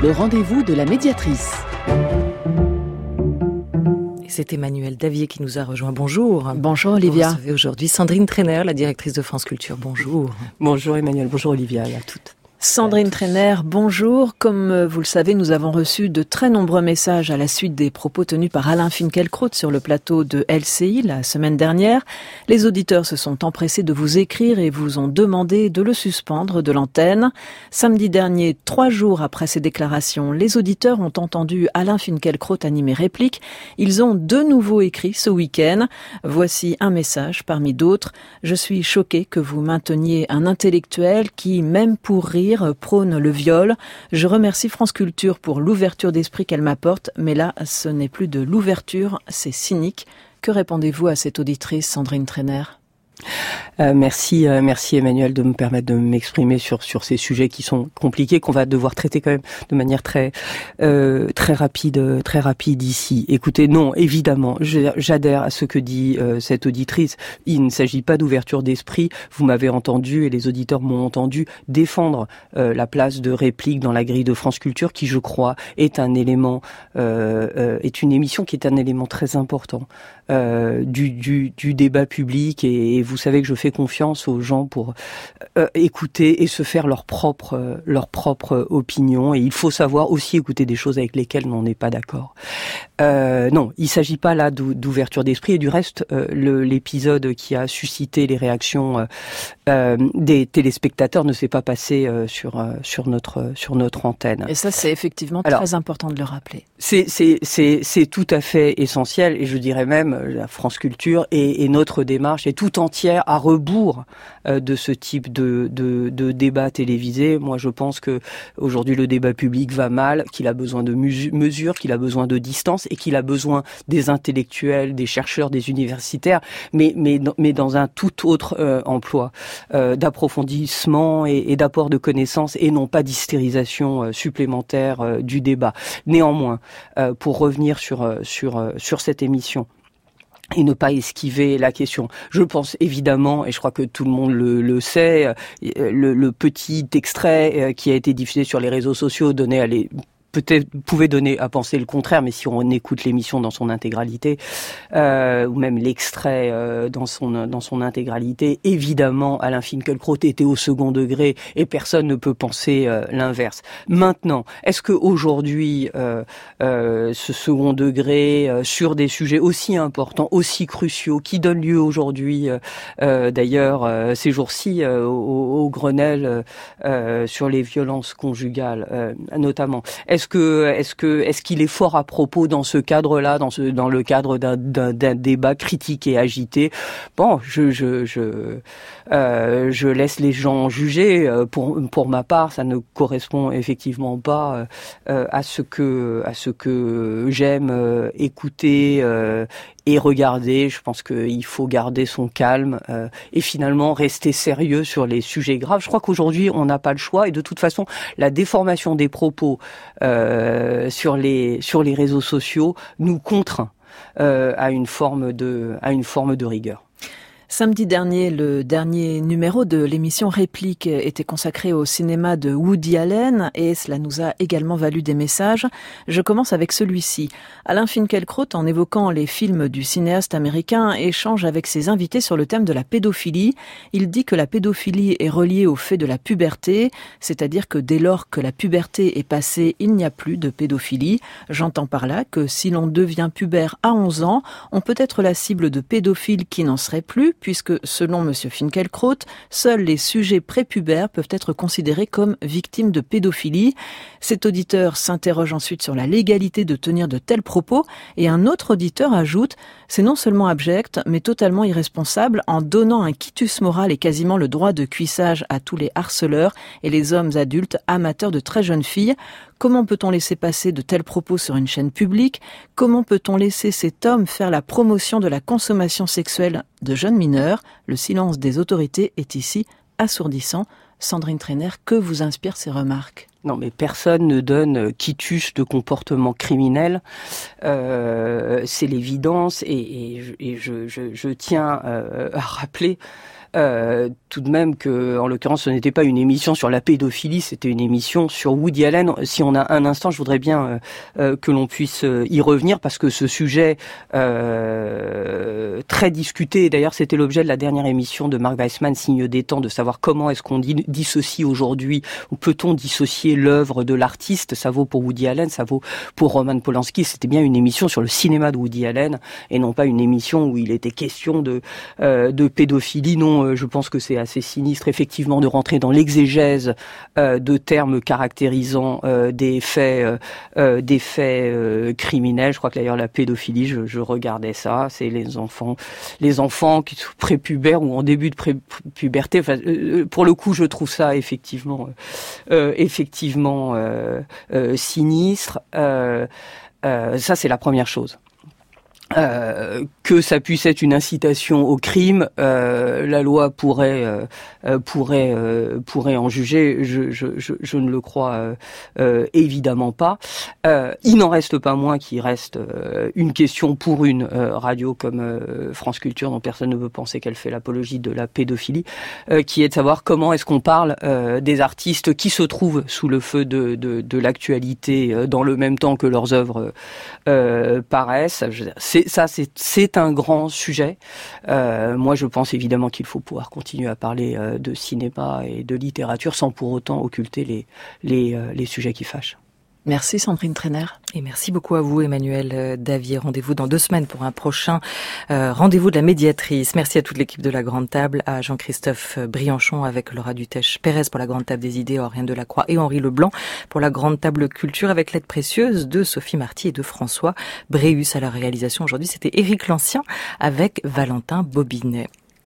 le rendez-vous de la médiatrice. C'est Emmanuelle Davier qui nous a rejoint. Bonjour. Bonjour Olivia. Vous recevez aujourd'hui Sandrine Trainer, la directrice de France Culture. Bonjour. Bonjour Emmanuelle, bonjour Olivia et à toutes. Sandrine Trainer, bonjour. Comme vous le savez, nous avons reçu de très nombreux messages à la suite des propos tenus par Alain Finkielkraut sur le plateau de LCI la semaine dernière. Les auditeurs se sont empressés de vous écrire et vous ont demandé de le suspendre de l'antenne. Samedi dernier, 3 jours après ces déclarations, les auditeurs ont entendu Alain Finkielkraut animer Réplique. Ils ont de nouveau écrit ce week-end. Voici un message parmi d'autres. Je suis choquée que vous mainteniez un intellectuel qui, même pour rire, prône le viol. Je remercie France Culture pour l'ouverture d'esprit qu'elle m'apporte, mais là, ce n'est plus de l'ouverture, c'est cynique. Que répondez-vous à cette auditrice, Sandrine Trainer ? Merci Emmanuel de me permettre de m'exprimer sur ces sujets qui sont compliqués, qu'on va devoir traiter quand même de manière très rapide ici. Écoutez, non, évidemment, j'adhère à ce que dit cette auditrice. Il ne s'agit pas d'ouverture d'esprit. Vous m'avez entendu et les auditeurs m'ont entendu défendre la place de Réplique dans la grille de France Culture, qui, je crois, est un élément, est une émission qui est un élément très important du débat public, et vous savez que je fais confiance aux gens pour écouter et se faire leur propre opinion, et il faut savoir aussi écouter des choses avec lesquelles on n'est pas d'accord. Non, il s'agit pas là d'ouverture d'esprit, et du reste l'épisode qui a suscité les réactions des téléspectateurs ne s'est pas passé sur notre antenne. Et ça, c'est effectivement très important de le rappeler. C'est tout à fait essentiel, et je dirais même la France Culture et notre démarche est tout entière à rebours de ce type de débat télévisé. Moi, je pense que aujourd'hui le débat public va mal, qu'il a besoin de mesures, qu'il a besoin de distance, et qu'il a besoin des intellectuels, des chercheurs, des universitaires, mais dans un tout autre emploi d'approfondissement et d'apport de connaissances, et non pas d'hystérisation supplémentaire du débat. Néanmoins, pour revenir sur cette émission et ne pas esquiver la question, je pense évidemment, et je crois que tout le monde le sait, le petit extrait qui a été diffusé sur les réseaux sociaux pouvait donner à penser le contraire, mais si on écoute l'émission dans son intégralité, ou même l'extrait dans son intégralité, évidemment, Alain Finkielkraut était au second degré, et personne ne peut penser l'inverse. Maintenant, est-ce que aujourd'hui, ce second degré sur des sujets aussi importants, aussi cruciaux, qui donnent lieu aujourd'hui, d'ailleurs, ces jours-ci, au Grenelle sur les violences conjugales, notamment. Est-ce qu'il est fort à propos dans ce cadre-là, dans le cadre d'un débat critique et agité? Bon, je laisse les gens juger. Pour ma part, ça ne correspond effectivement pas à ce que j'aime écouter et regarder. Je pense qu'il faut garder son calme et finalement rester sérieux sur les sujets graves. Je crois qu'aujourd'hui on n'a pas le choix, et de toute façon la déformation des propos sur les réseaux sociaux nous contraint à une forme de rigueur. Samedi dernier, le dernier numéro de l'émission Réplique était consacré au cinéma de Woody Allen, et cela nous a également valu des messages. Je commence avec celui-ci. Alain Finkielkraut, en évoquant les films du cinéaste américain, échange avec ses invités sur le thème de la pédophilie. Il dit que la pédophilie est reliée au fait de la puberté, c'est-à-dire que dès lors que la puberté est passée, il n'y a plus de pédophilie. J'entends par là que si l'on devient pubère à 11 ans, on peut être la cible de pédophiles qui n'en seraient plus, puisque, selon M. Finkielkraut, seuls les sujets prépubères peuvent être considérés comme victimes de pédophilie. Cet auditeur s'interroge ensuite sur la légalité de tenir de tels propos, et un autre auditeur ajoute « C'est non seulement abject, mais totalement irresponsable en donnant un quitus moral et quasiment le droit de cuissage à tous les harceleurs et les hommes adultes amateurs de très jeunes filles. Comment peut-on laisser passer de tels propos sur une chaîne publique? Comment peut-on laisser cet homme faire la promotion de la consommation sexuelle de jeunes mineurs? Le silence des autorités est ici assourdissant. Sandrine Trainer, que vous inspirent ces remarques? Non, mais personne ne donne quitus de comportement criminel. C'est l'évidence, et je tiens à rappeler tout de même que, en l'occurrence, ce n'était pas une émission sur la pédophilie, c'était une émission sur Woody Allen. Si on a un instant, je voudrais bien que l'on puisse y revenir, parce que ce sujet très discuté, et d'ailleurs c'était l'objet de la dernière émission de Marc Weissman, Signe des temps, de savoir comment est-ce qu'on dissocie aujourd'hui, ou peut-on dissocier l'œuvre de l'artiste. Ça vaut pour Woody Allen, ça vaut pour Roman Polanski. C'était bien une émission sur le cinéma de Woody Allen, et non pas une émission où il était question de pédophilie. Non, je pense que c'est assez sinistre, effectivement, de rentrer dans l'exégèse de termes caractérisant des faits criminels. Je crois que d'ailleurs la pédophilie, je regardais ça, c'est les enfants qui sont prépubères ou en début de pré-puberté. Enfin, pour le coup, je trouve ça effectivement sinistre. Ça, c'est la première chose. Que ça puisse être une incitation au crime, la loi pourrait en juger. Je ne le crois évidemment pas. Il n'en reste pas moins qu'il reste une question pour une radio comme France Culture, dont personne ne veut penser qu'elle fait l'apologie de la pédophilie, qui est de savoir comment est-ce qu'on parle des artistes qui se trouvent sous le feu de l'actualité dans le même temps que leurs œuvres paraissent. C'est un grand sujet. Moi, je pense évidemment qu'il faut pouvoir continuer à parler de cinéma et de littérature sans pour autant occulter les sujets qui fâchent. Merci Sandrine Trainer. Et merci beaucoup à vous Emmanuel Davier. Rendez-vous dans 2 semaines pour un prochain rendez-vous de la médiatrice. Merci à toute l'équipe de La Grande Table, à Jean-Christophe Brianchon avec Laura Dutèche-Pérez pour La Grande Table des idées, Aurélien Delacroix et Henri Leblanc pour La Grande Table Culture, avec l'aide précieuse de Sophie Marty et de François Bréhus à la réalisation. Aujourd'hui, c'était Éric Lancien avec Valentin Bobinet.